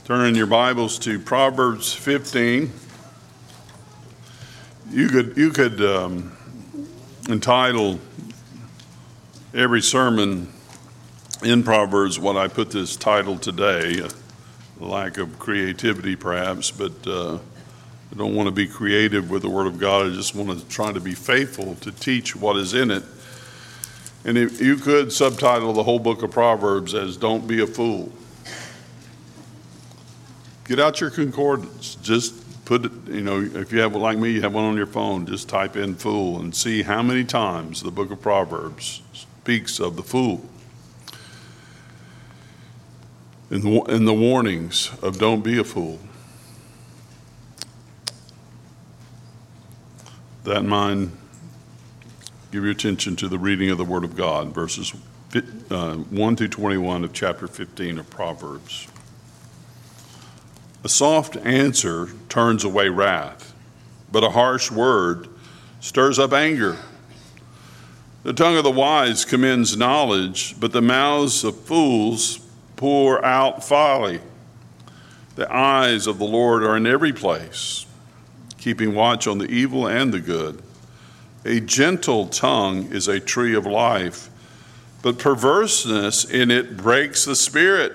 Turn in your Bibles to Proverbs 15. You could entitle every sermon in Proverbs what I put this title today, lack of creativity perhaps, but I don't want to be creative with the Word of God. I just want to try to be faithful to teach what is in it. And if you could subtitle the whole book of Proverbs as "Don't Be a Fool." Get out your concordance. Just put it, if you have, like me, you have one on your phone, just type in "fool" and see how many times the book of Proverbs speaks of the fool. And the warnings of don't be a fool. With that in mind, give your attention to the reading of the Word of God, verses 1 through 21 of chapter 15 of Proverbs. A soft answer turns away wrath, but a harsh word stirs up anger. The tongue of the wise commends knowledge, but the mouths of fools pour out folly. The eyes of the Lord are in every place, keeping watch on the evil and the good. A gentle tongue is a tree of life, but perverseness in it breaks the spirit.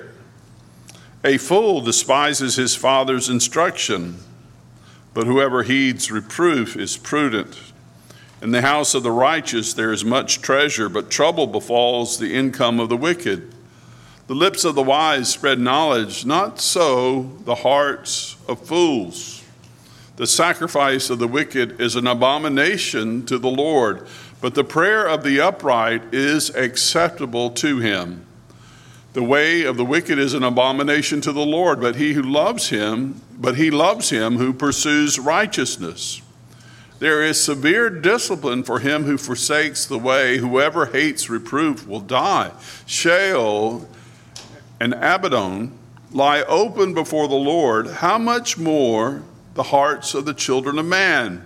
A fool despises his father's instruction, but whoever heeds reproof is prudent. In the house of the righteous there is much treasure, but trouble befalls the income of the wicked. The lips of the wise spread knowledge, not so the hearts of fools. The sacrifice of the wicked is an abomination to the Lord, but the prayer of the upright is acceptable to him. The way of the wicked is an abomination to the Lord, but he loves him who pursues righteousness. There is severe discipline for him who forsakes the way. Whoever hates reproof will die. Sheol and Abaddon lie open before the Lord. How much more the hearts of the children of man?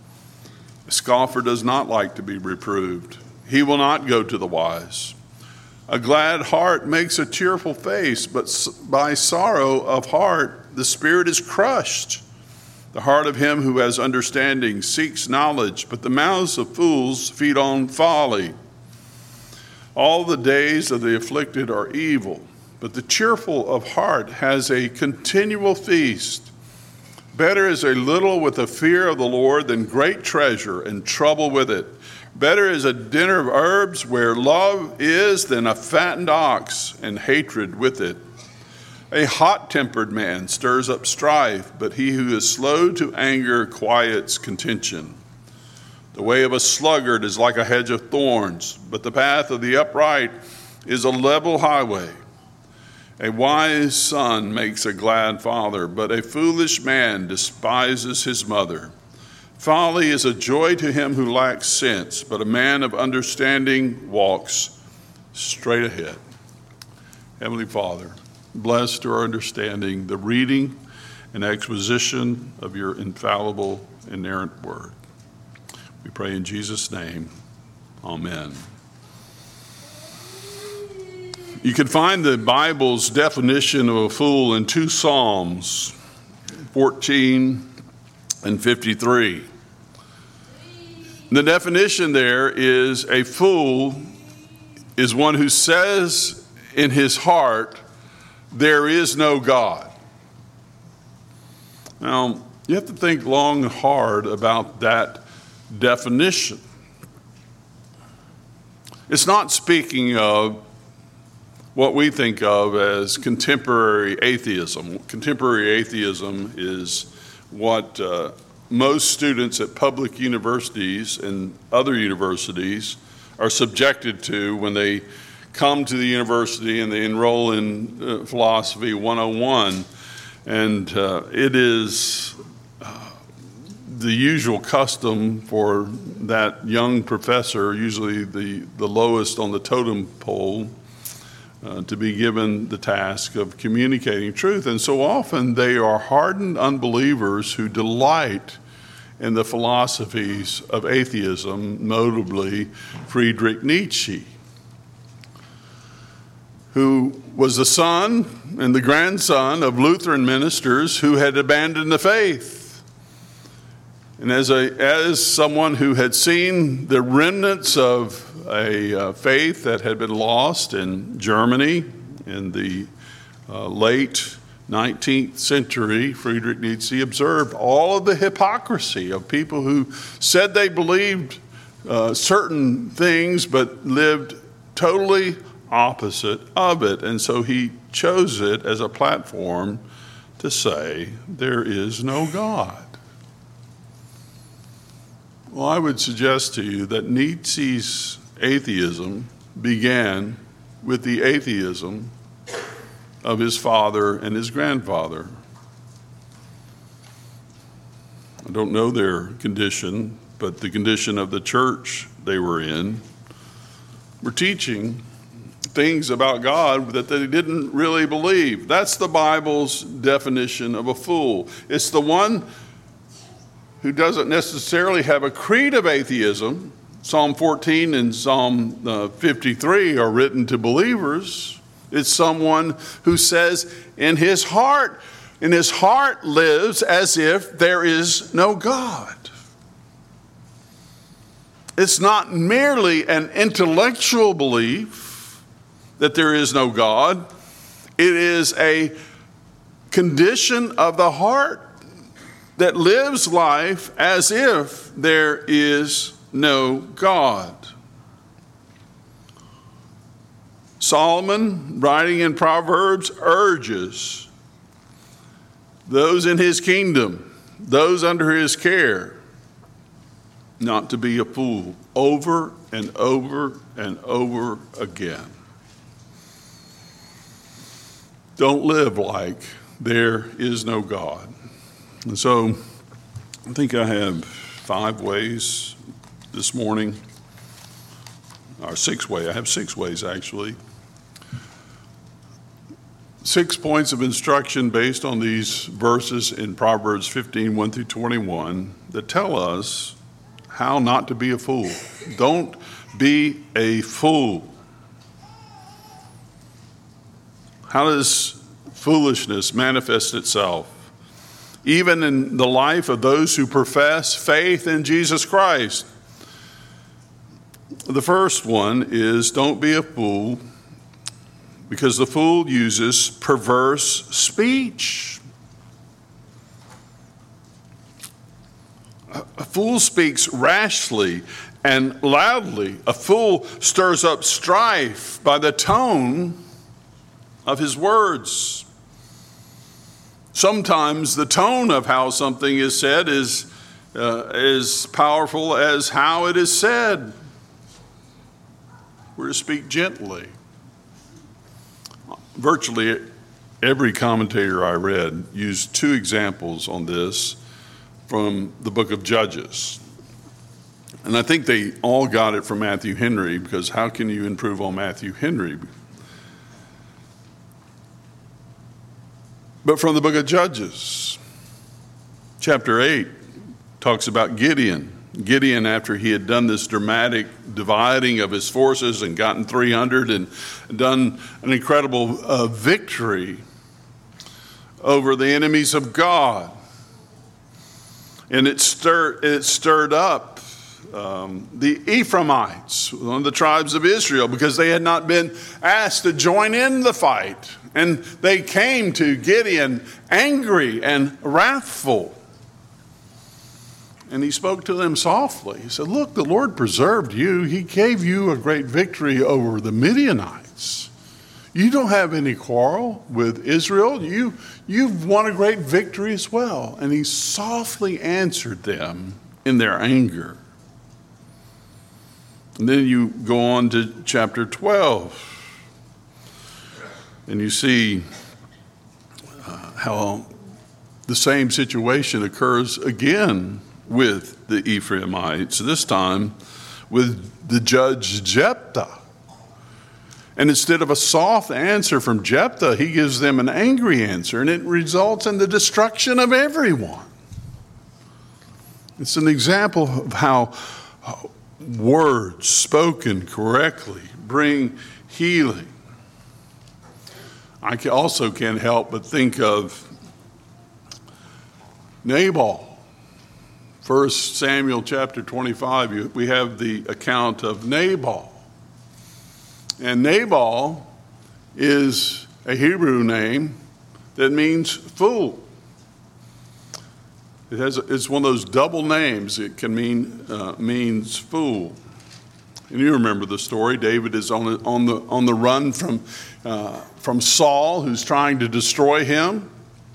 A scoffer does not like to be reproved. He will not go to the wise. A glad heart makes a cheerful face, but by sorrow of heart the spirit is crushed. The heart of him who has understanding seeks knowledge, but the mouths of fools feed on folly. All the days of the afflicted are evil, but the cheerful of heart has a continual feast. Better is a little with the fear of the Lord than great treasure and trouble with it. Better is a dinner of herbs where love is than a fattened ox and hatred with it. A hot-tempered man stirs up strife, but he who is slow to anger quiets contention. The way of a sluggard is like a hedge of thorns, but the path of the upright is a level highway. A wise son makes a glad father, but a foolish man despises his mother. Folly is a joy to him who lacks sense, but a man of understanding walks straight ahead. Heavenly Father, bless to our understanding the reading and exposition of your infallible, inerrant word. We pray in Jesus' name, amen. You can find the Bible's definition of a fool in 2 Psalms, 14 and 53. The definition there is a fool is one who says in his heart, there is no God. Now, you have to think long and hard about that definition. It's not speaking of what we think of as contemporary atheism. Contemporary atheism is what most students at public universities and other universities are subjected to when they come to the university and they enroll in Philosophy 101. And it is the usual custom for that young professor, usually the lowest on the totem pole, to be given the task of communicating truth. And so often they are hardened unbelievers who delight in the philosophies of atheism, notably Friedrich Nietzsche, who was the son and the grandson of Lutheran ministers who had abandoned the faith. And as someone who had seen the remnants of a faith that had been lost in Germany in the late 19th century, Friedrich Nietzsche observed all of the hypocrisy of people who said they believed certain things but lived totally opposite of it. And so he chose it as a platform to say there is no God. Well, I would suggest to you that Nietzsche's atheism began with the atheism of his father and his grandfather. I don't know their condition, but the condition of the church they were in were teaching things about God that they didn't really believe. That's the Bible's definition of a fool. It's the one who doesn't necessarily have a creed of atheism. Psalm 14 and Psalm 53 are written to believers. It's someone who says in his heart lives as if there is no God. It's not merely an intellectual belief that there is no God. It is a condition of the heart that lives life as if there is no God. Solomon, writing in Proverbs, urges those in his kingdom, those under his care, not to be a fool over and over and over again. Don't live like there is no God. And so I think I have 5 ways this morning, or 6 ways. I have 6 ways actually. 6 points of instruction based on these verses in Proverbs 15, 1 through 21 that tell us how not to be a fool. Don't be a fool. How does foolishness manifest itself? Even in the life of those who profess faith in Jesus Christ. The first one is don't be a fool, because the fool uses perverse speech. A fool speaks rashly and loudly. A fool stirs up strife by the tone of his words. Sometimes the tone of how something is said is as powerful as how it is said. We're to speak gently. Virtually every commentator I read used 2 examples on this from the book of Judges. And I think they all got it from Matthew Henry, because how can you improve on Matthew Henry? But from the book of Judges, chapter 8 talks about Gideon. Gideon, after he had done this dramatic dividing of his forces and gotten 300 and done an incredible victory over the enemies of God. And it stirred up the Ephraimites, one of the tribes of Israel, because they had not been asked to join in the fight. And they came to Gideon angry and wrathful. And he spoke to them softly. He said, look, the Lord preserved you. He gave you a great victory over the Midianites. You don't have any quarrel with Israel. You've won a great victory as well. And he softly answered them in their anger. And then you go on to chapter 12. And you see how the same situation occurs again with the Ephraimites, this time with the judge Jephthah. And instead of a soft answer from Jephthah, he gives them an angry answer, and it results in the destruction of everyone. It's an example of how words spoken correctly bring healing. also can't help but think of Nabal. 1 Samuel chapter 25, we have the account of Nabal. And Nabal is a Hebrew name that means fool. It's one of those double names. It can means fool. And you remember the story. David is on the run from Saul, who's trying to destroy him.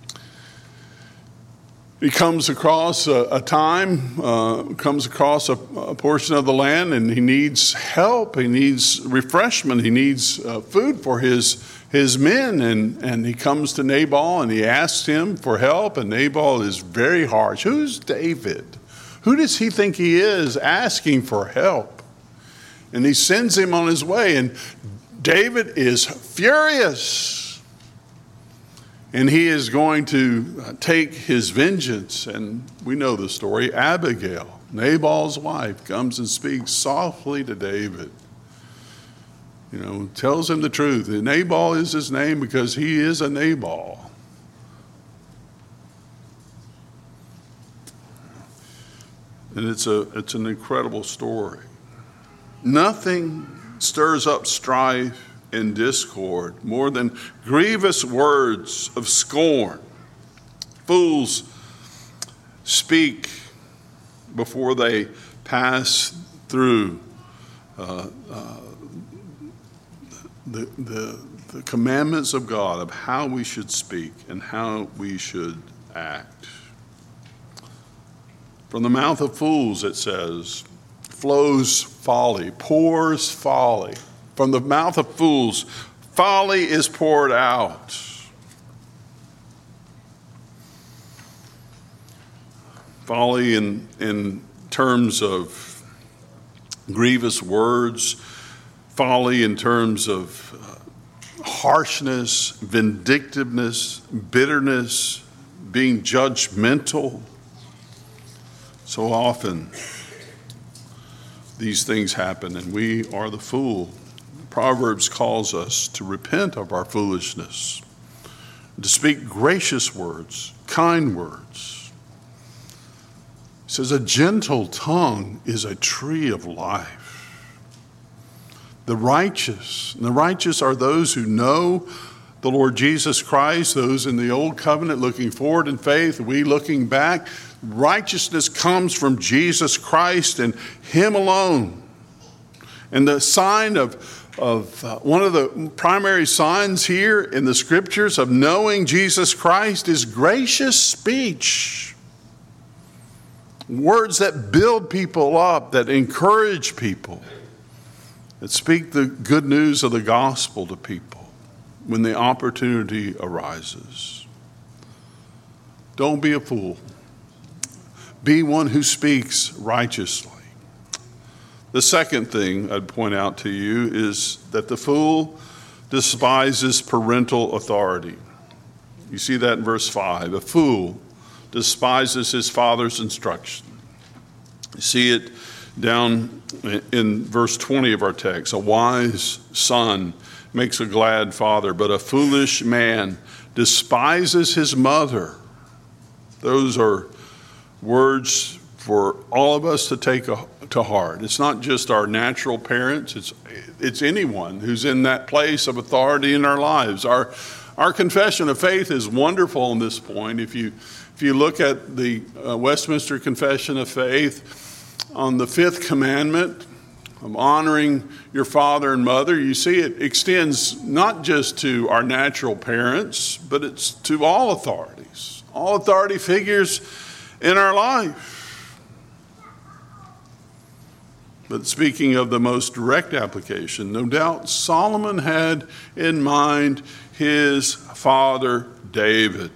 He comes across comes across a portion of the land, and he needs help. He needs refreshment. He needs food for his men. And he comes to Nabal, and he asks him for help. And Nabal is very harsh. Who's David? Who does he think he is asking for help? And he sends him on his way. And David is furious. And he is going to take his vengeance. And we know the story. Abigail, Nabal's wife, comes and speaks softly to David. Tells him the truth. And Nabal is his name because he is a Nabal. And it's an incredible story. Nothing stirs up strife and discord more than grievous words of scorn. Fools speak before they pass through the commandments of God of how we should speak and how we should act. From the mouth of fools, it says, flows folly, pours folly. From the mouth of fools, folly is poured out. Folly in terms of grievous words, folly in terms of harshness, vindictiveness, bitterness, being judgmental. So often these things happen, and we are the fool. Proverbs calls us to repent of our foolishness, to speak gracious words, kind words. It says, a gentle tongue is a tree of life. The righteous are those who know the Lord Jesus Christ, those in the old covenant looking forward in faith, we looking back. Righteousness comes from Jesus Christ and Him alone. And the sign of one of the primary signs here in the scriptures of knowing Jesus Christ is gracious speech. Words that build people up, that encourage people, that speak the good news of the gospel to people when the opportunity arises. Don't be a fool. Be one who speaks righteously. The second thing I'd point out to you is that the fool despises parental authority. You see that in verse 5. A fool despises his father's instruction. You see it down in verse 20 of our text. A wise son makes a glad father, but a foolish man despises his mother. Those are words for all of us to take to heart. It's not just our natural parents, it's anyone who's in that place of authority in our lives. Our confession of faith is wonderful on this point. If you look at the Westminster Confession of Faith on the fifth commandment of honoring your father and mother, you see it extends not just to our natural parents, but it's to all authorities, all authority figures in our life. But speaking of the most direct application, no doubt Solomon had in mind his father David.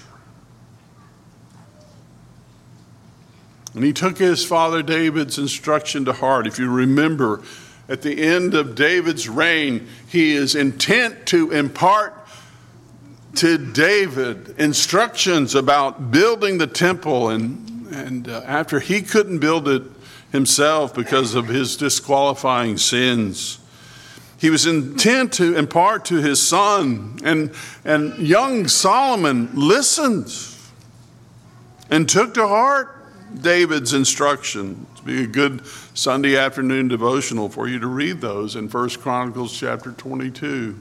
And he took his father David's instruction to heart. If you remember, at the end of David's reign, he is intent to impart to David instructions about building the temple. And after he couldn't build it himself because of his disqualifying sins, he was intent to impart to his son. And young Solomon listened and took to heart David's instruction. It'd be a good Sunday afternoon devotional for you to read those in 1 Chronicles chapter 22.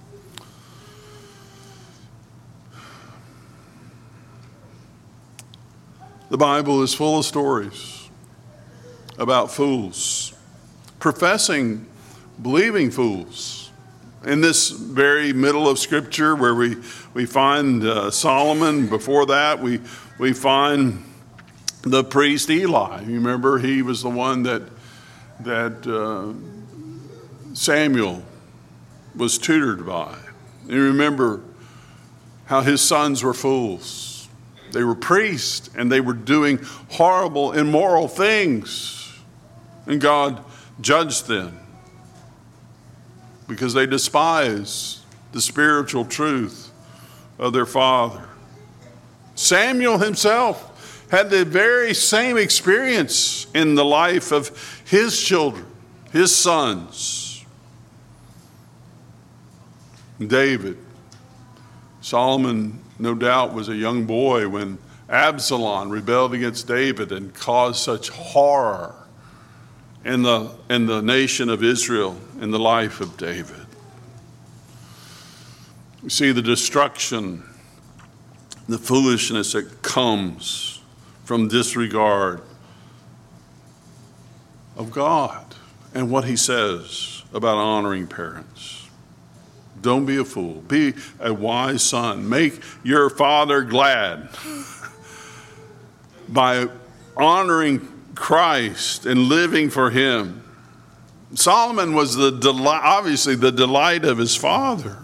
The Bible is full of stories about fools, professing, believing fools. In this very middle of Scripture where we find Solomon, before that we find the priest Eli. You remember he was the one that Samuel was tutored by. You remember how his sons were fools. They were priests, and they were doing horrible, immoral things. And God judged them because they despised the spiritual truth of their father. Samuel himself had the very same experience in the life of his children, his sons. David, Solomon, no doubt, was a young boy when Absalom rebelled against David and caused such horror in the nation of Israel, in the life of David. We see the destruction, the foolishness that comes from disregard of God and what he says about honoring parents. Don't be a fool. Be a wise son. Make your father glad by honoring Christ and living for him. Solomon was obviously the delight of his father.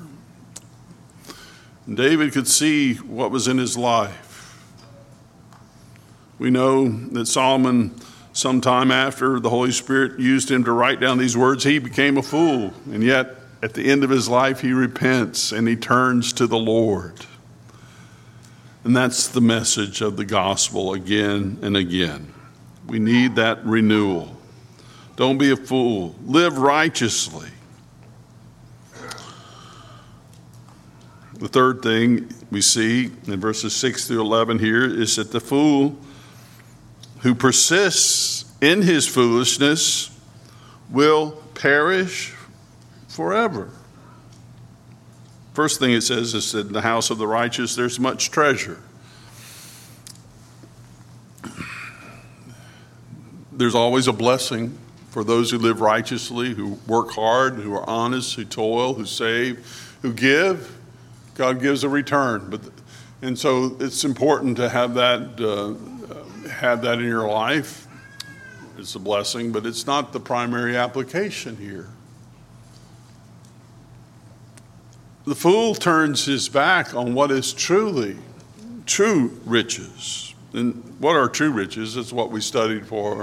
David could see what was in his life. We know that Solomon, sometime after the Holy Spirit used him to write down these words, he became a fool. And yet, at the end of his life, he repents and he turns to the Lord. And that's the message of the gospel again and again. We need that renewal. Don't be a fool. Live righteously. The third thing we see in verses 6 through 11 here is that the fool who persists in his foolishness will perish forever. First thing it says is that in the house of the righteous there's much treasure. There's always a blessing for those who live righteously, who work hard, who are honest, who toil, who save, who give. God gives a return. And so it's important to have that in your life. It's a blessing, but it's not the primary application here. The fool turns his back on what is truly true riches. And what are true riches? It's what we studied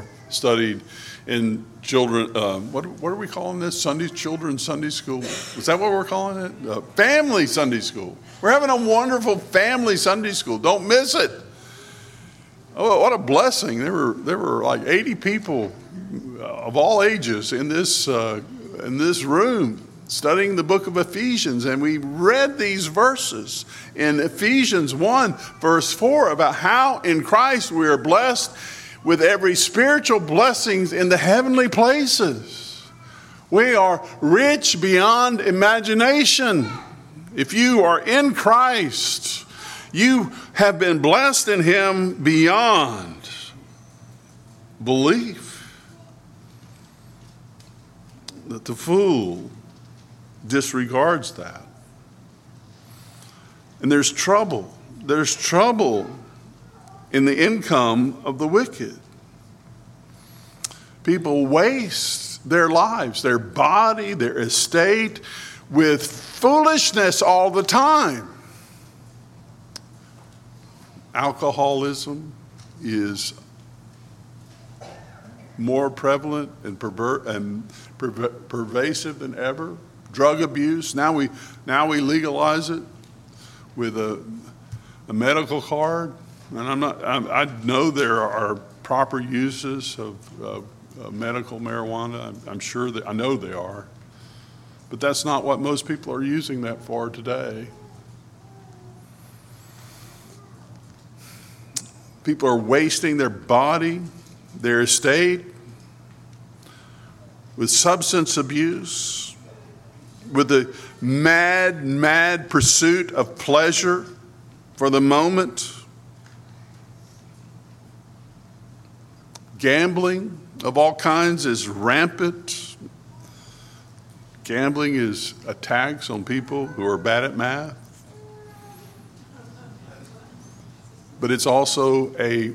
in children. What are we calling this? Children's Sunday School. Is that what we're calling it? Family Sunday School. We're having a wonderful family Sunday school. Don't miss it. Oh, what a blessing! There were like 80 people of all ages in this room studying the book of Ephesians, and we read these verses in Ephesians 1, verse 4, about how in Christ we are blessed with every spiritual blessings in the heavenly places. We are rich beyond imagination. If you are in Christ, you have been blessed in him beyond belief. That the fool disregards that. And there's trouble. There's trouble in the income of the wicked. People waste their lives, their body, their estate with foolishness all the time. Alcoholism is more prevalent and pervasive than ever. Drug abuse, now we legalize it with a medical card. And I know there are proper uses of medical marijuana. I'm sure that I know they are. But that's not what most people are using that for today. People are wasting their body, their estate, with substance abuse, with the mad pursuit of pleasure for the moment. Gambling of all kinds is rampant. Gambling is a tax on people who are bad at math. But it's also a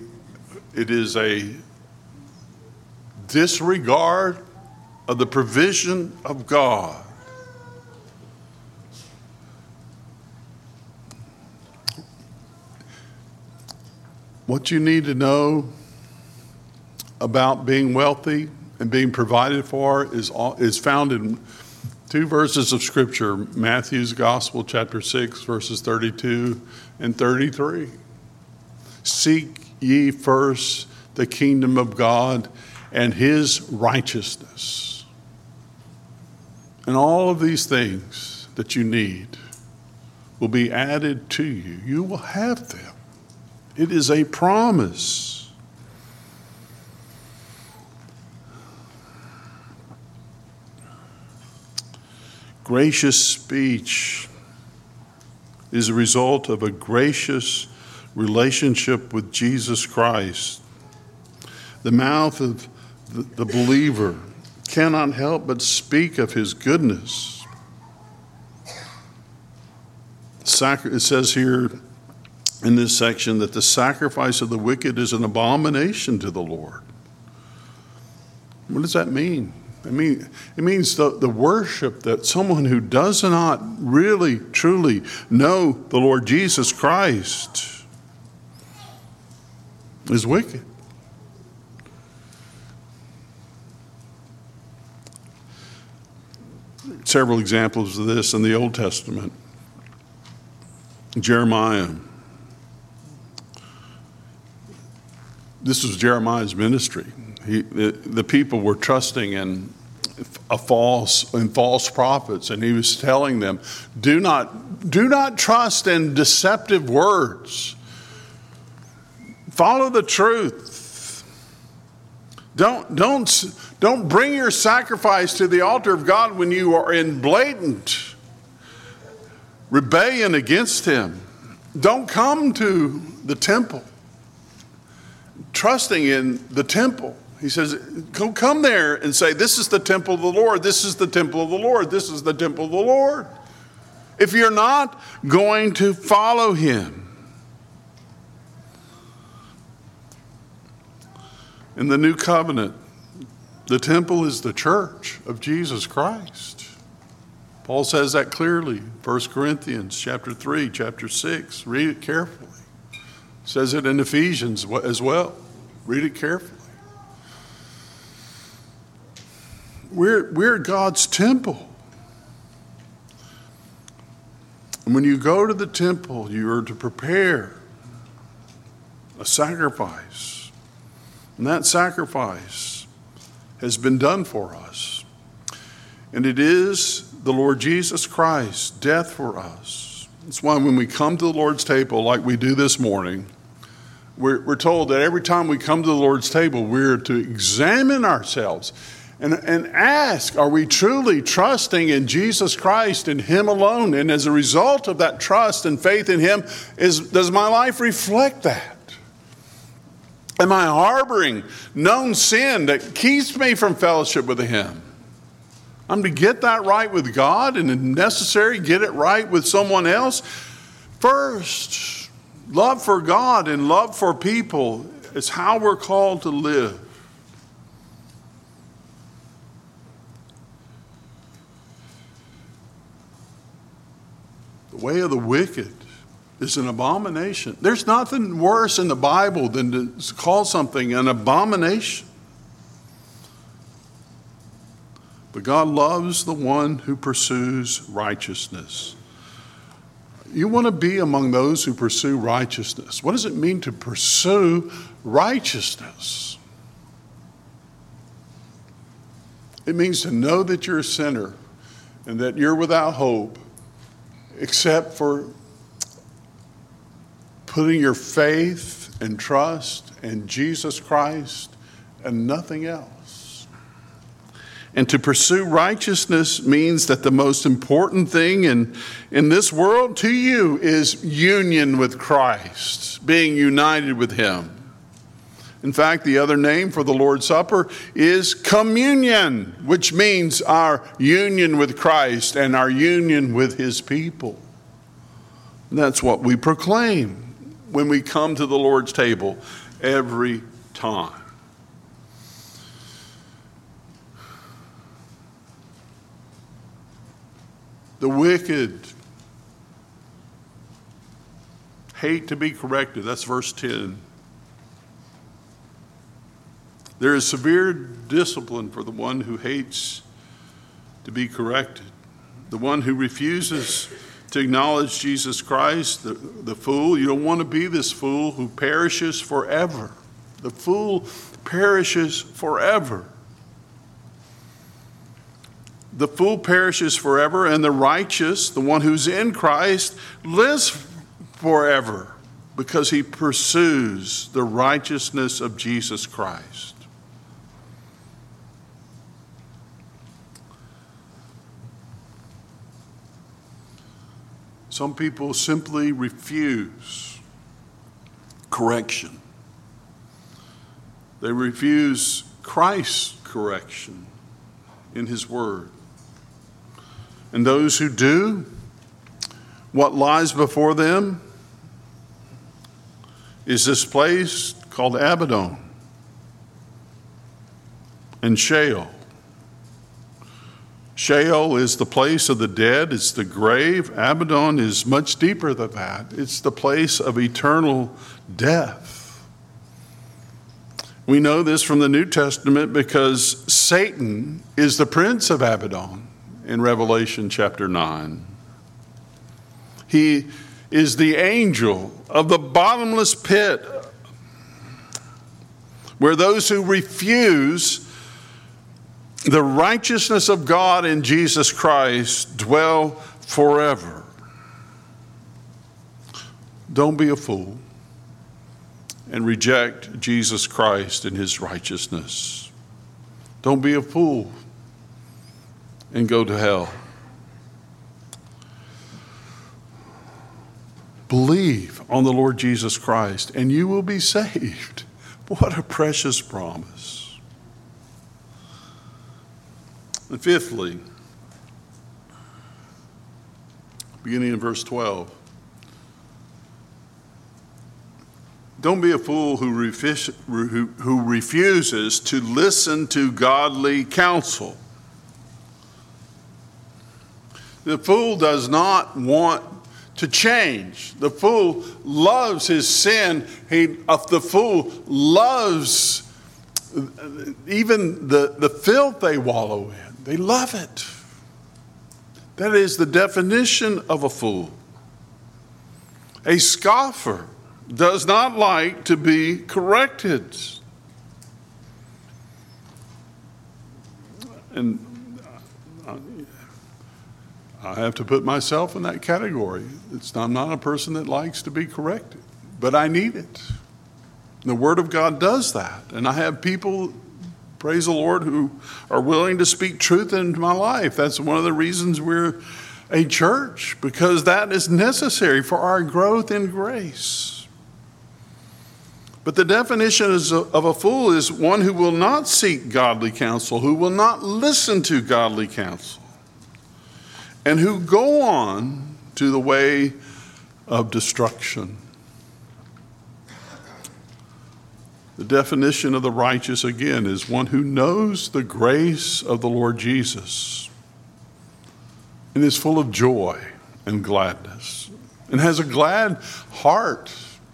disregard of the provision of God. What you need to know about being wealthy and being provided for is found in two verses of Scripture, Matthew's Gospel, chapter 6, verses 32 and 33. Seek ye first the kingdom of God and his righteousness. And all of these things that you need will be added to you. You will have them. It is a promise. Gracious speech is a result of a gracious relationship with Jesus Christ. The mouth of the believer cannot help but speak of his goodness. It says here in this section that the sacrifice of the wicked is an abomination to the Lord. What does that mean? It means the worship that someone who does not really, truly know the Lord Jesus Christ is wicked. Several examples of this in the Old Testament. Jeremiah. This was Jeremiah's ministry. The people were trusting in false prophets, and he was telling them, do not trust in deceptive words. Follow the truth. Don't bring your sacrifice to the altar of God when you are in blatant rebellion against him. Don't come to the temple trusting in the temple. He says, come there and say, this is the temple of the Lord. This is the temple of the Lord. This is the temple of the Lord. If you're not going to follow him. In the new covenant, the temple is the church of Jesus Christ. Paul says that clearly. 1 Corinthians chapter 3, chapter 6. Read it carefully. Says it in Ephesians as well. Read it carefully. We're God's temple. And when you go to the temple, you are to prepare a sacrifice. And that sacrifice has been done for us. And it is the Lord Jesus Christ's death for us. That's why when we come to the Lord's table like we do this morning, we're told that every time we come to the Lord's table, we're to examine ourselves and ask, are we truly trusting in Jesus Christ and him alone? And as a result of that trust and faith in him, does my life reflect that? Am I harboring known sin that keeps me from fellowship with him? I'm to get that right with God, and if necessary, get it right with someone else. First, love for God and love for people is how we're called to live. The way of the wicked is an abomination. There's nothing worse in the Bible than to call something an abomination. But God loves the one who pursues righteousness. You want to be among those who pursue righteousness. What does it mean to pursue righteousness? It means to know that you're a sinner and that you're without hope except for putting your faith and trust in Jesus Christ and nothing else. And to pursue righteousness means that the most important thing in this world to you is union with Christ, being united with him. In fact, the other name for the Lord's Supper is communion, which means our union with Christ and our union with his people. And that's what we proclaim when we come to the Lord's table every time. The wicked hate to be corrected. That's verse 10. There is severe discipline for the one who hates to be corrected. The one who refuses to acknowledge Jesus Christ, the fool. You don't want to be this fool who perishes forever. The fool perishes forever. The fool perishes forever, and the righteous, the one who's in Christ, lives forever because he pursues the righteousness of Jesus Christ. Some people simply refuse correction. They refuse Christ's correction in his word. And those who do, what lies before them is this place called Abaddon and Sheol. Sheol is the place of the dead. It's the grave. Abaddon is much deeper than that. It's the place of eternal death. We know this from the New Testament because Satan is the prince of Abaddon in Revelation chapter 9. He is the angel of the bottomless pit where those who refuse the righteousness of God in Jesus Christ dwell forever. Don't be a fool and reject Jesus Christ and his righteousness. Don't be a fool and go to hell. Believe on the Lord Jesus Christ and you will be saved. What a precious promise. And fifthly, beginning in verse 12, don't be a fool who refuses to listen to godly counsel. The fool does not want to change. The fool loves his sin. The fool loves even the filth they wallow in. They love it. That is the definition of a fool. A scoffer does not like to be corrected. And I have to put myself in that category. I'm not a person that likes to be corrected, but I need it. The Word of God does that. And I have people, praise the Lord, who are willing to speak truth into my life. That's one of the reasons we're a church, because that is necessary for our growth in grace. But the definition of a fool is one who will not seek godly counsel, who will not listen to godly counsel, and who go on to the way of destruction. The definition of the righteous, again, is one who knows the grace of the Lord Jesus and is full of joy and gladness and has a glad heart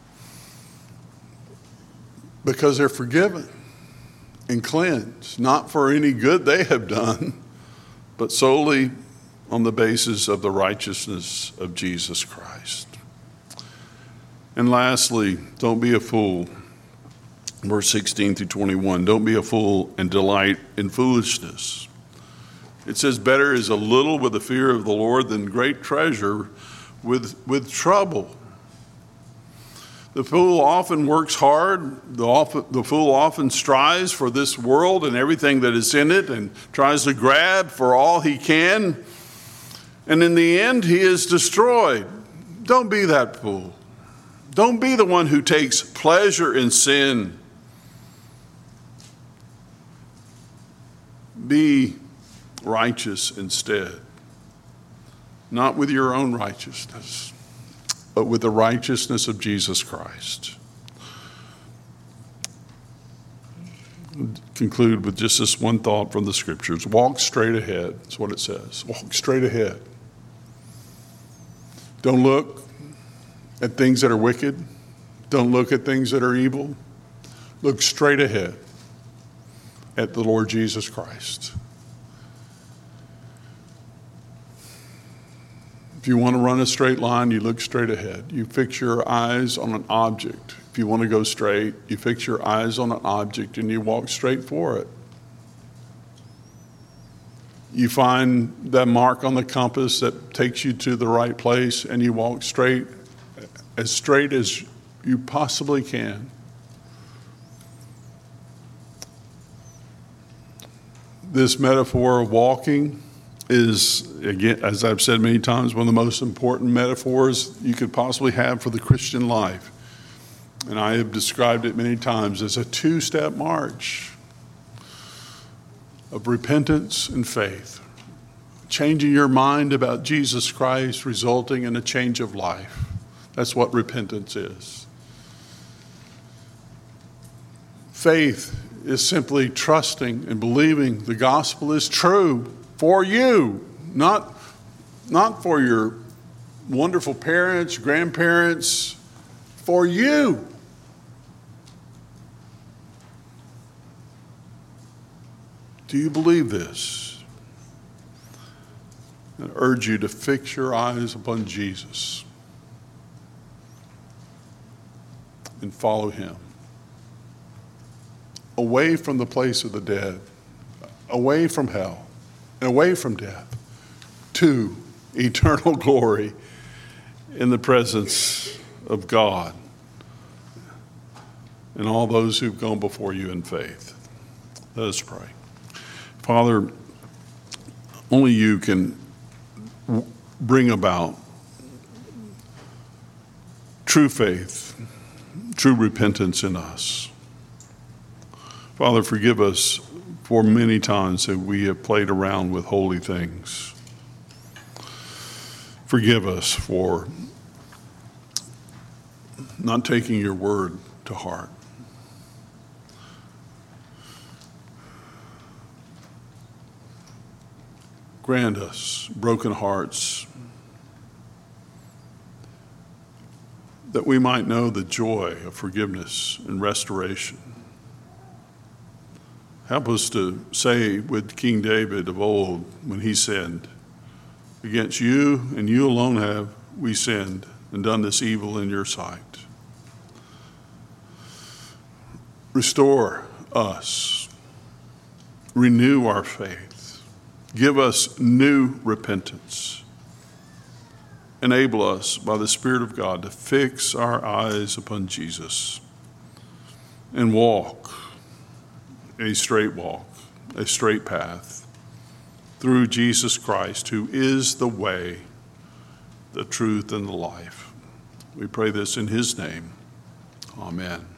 because they're forgiven and cleansed, not for any good they have done, but solely on the basis of the righteousness of Jesus Christ. And lastly, don't be a fool. Verse 16 through 21, don't be a fool and delight in foolishness. It says, better is a little with the fear of the Lord than great treasure with trouble. The fool often works hard. The fool often strives for this world and everything that is in it and tries to grab for all he can. And in the end, he is destroyed. Don't be that fool. Don't be the one who takes pleasure in sin. Be righteous instead. Not with your own righteousness, but with the righteousness of Jesus Christ. Conclude with just this one thought from the scriptures. Walk straight ahead. That's what it says. Walk straight ahead. Don't look at things that are wicked. Don't look at things that are evil. Look straight ahead at the Lord Jesus Christ. If you want to run a straight line, you look straight ahead. You fix your eyes on an object. If you want to go straight, you fix your eyes on an object and you walk straight for it. You find that mark on the compass that takes you to the right place and you walk straight as you possibly can. This metaphor of walking is, again, as I've said many times, one of the most important metaphors you could possibly have for the Christian life. And I have described it many times as a two-step march of repentance and faith. Changing your mind about Jesus Christ, resulting in a change of life. That's what repentance is. Faith is simply trusting and believing the gospel is true for you, not for your wonderful parents, grandparents, for you. Do you believe this? I urge you to fix your eyes upon Jesus and follow him. Away from the place of the dead, away from hell, and away from death, to eternal glory in the presence of God and all those who've gone before you in faith. Let us pray. Father, only you can bring about true faith, true repentance in us. Father, forgive us for many times that we have played around with holy things. Forgive us for not taking your word to heart. Grant us broken hearts that we might know the joy of forgiveness and restoration. Help us to say with King David of old when he sinned, against you and you alone have we sinned and done this evil in your sight. Restore us. Renew our faith. Give us new repentance. Enable us by the Spirit of God to fix our eyes upon Jesus and walk a straight walk, a straight path through Jesus Christ, who is the way, the truth, and the life. We pray this in his name. Amen.